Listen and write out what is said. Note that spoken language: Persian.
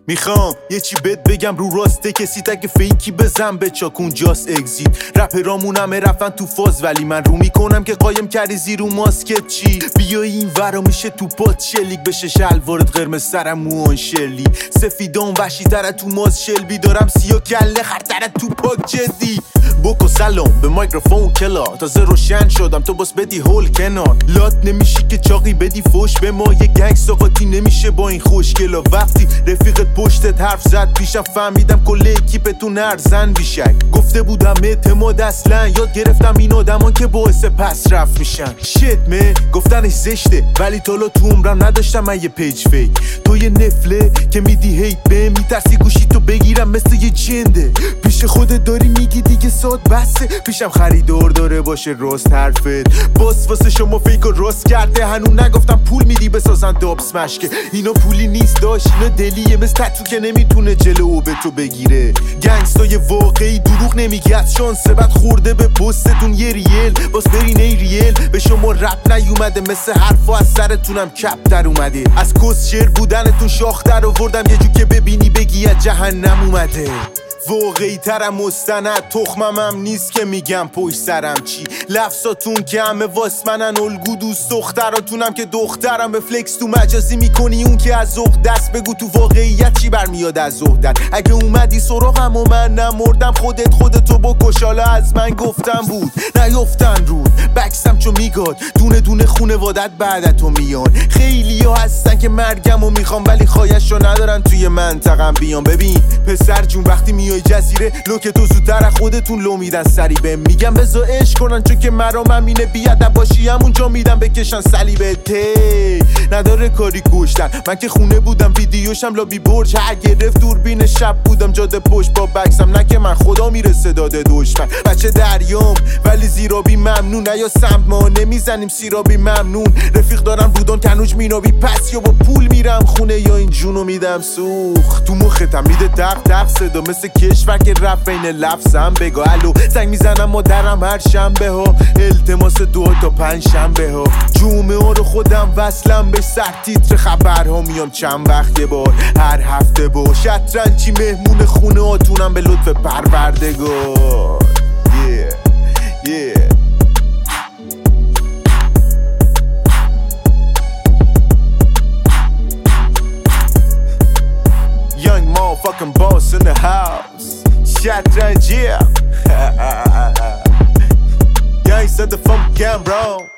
میخوام یه چی بهت بگم رو راسته، کسی تک فیکی بزن به چاکون جاست اگزیت. رپرامون همه رفتن تو فاز ولی من رو میکنم که قایم کردی زیر و ماسکت چی. بیای این ورا میشه تو پات شلیک بشه شلوارت قرمز سرم موان شلی. سفیدان وحشی تره تو ماز شلبی، دارم سیاه کله خرتره تو پاک جدی. بکو سلام به میکروفون کلا، تازه روشن شدم تو باس بدی هول کنار. لات نمیشی که چاقی بدی فوش به ما، یه گنگ ساقاتی نمیشه با این خوشگلا. وقتی رفیقت پشتت حرف زد پیشم فهمیدم کل اکیپتون ارزن بیشک. گفته بودم اعتماد اصلا، یاد گرفتم این آدمان که باعث پس رفت میشن. شت مه گفتنش زشته ولی تالا تو عمرم نداشتم من یه پیج فیک. تو یه نفله که میدی هیت به میترسی گوشی تو بگیرم مثل یه جنده. پیش خودت داری میگی دیگه ساد بسه، پیشم خریدار داره باشه راست حرفت. باس واسه شما فیک و راست کرده، هنوز نگفتم پول میدی بسازن داب سمش که اینا پولی نیست داشت، اینا دلیه مثل تتو که نمیتونه جلو به تو بگیره. گنگستای واقعی دروغ نمیگه، از شانسه بد خورده به پستتون یه ریل. باز برین ای ریل به شما رپ نیومده، مثل حرفا از سرتونم کپ در اومده. از کس شعر بودنتون شاخ در آوردم یه جو که ببینی بگی از جهنم اومده. واقعی ترم مستند تخممم نیست که میگم پشت سرم چی. لفظاتون که همه واس منن، الگو دوست دختراتونم که دخترم. به فلکس تو مجازی میکنی اون که از زهد دست، بگو تو واقعیت چی برمیاد از زهدت. اگه اومدی سراغم و من نمردم، خودتو بکش، حالا از من گفتم بود نیفتن رود. بکسم چو میگاد دونه دونه خونوادت بعدتو میان. خیلی ها هستن که مرگمو میخوام ولی خواهشو ندارن توی منطقم بیان. ببین پسر جون وقتی میای جزیره لوک تو زودتر خودتون لو میدن سری بهم میگم بذار عشق کنن، چون که مرامم اینه بیادب باشی همونجا میدم بکشن صلیبت. نداره کاری گوشتن، من که خونه بودم ویدیوشم لابی برج هر گرفت دوربین شب بودم جاده پشت با بکسم. نه که من خدا میرسه داده دشمن، بچه دریام ولی زیرابی ممنون. یا سمت ما نمیزنیم سیرابی ممنون. رفیق دارم رودان کنوج مینابی، پس یا با پول میرم خونه یا این جونو میدم سوخ. تو مختم میده دق صدا مثل کشور که رفت بین لفظم. بگو الو زنگ میزنم مادرم هر شنبه ها، التماس 2 تا 5 شنبه ها. جمعه ها رو خودم وصلم به سر تیتر خبرها، میام چند وقت یه بار هر هفته با شطرنجی مهمون خونه هاتونم به لطف پروردگار. yeah. Young motherfucking boss in the house. Shatranj, yeah. Young said the funk game, bro.